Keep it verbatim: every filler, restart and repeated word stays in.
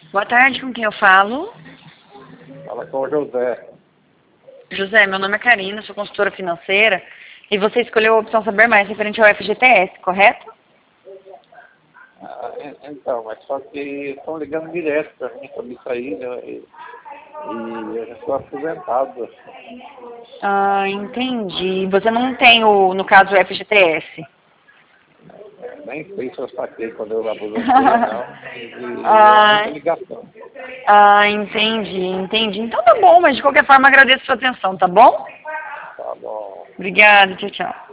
Boa tarde, com quem eu falo? Fala com o José. José, meu nome é Karina, sou consultora financeira e você escolheu a opção Saber Mais referente ao F G T S, correto? Ah, então, mas só que estão ligando direto para mim sobre isso aí, né? E, e eu já estou aposentado. Ah, entendi. Você não tem, o, no caso, o F G T S? Nem sei se eu saquei quando eu aposentei ou não. E é ah, muita ligação. ah, entendi, entendi. Então tá bom, mas de qualquer forma agradeço a sua atenção, tá bom? Tá bom. Obrigada, tchau, tchau.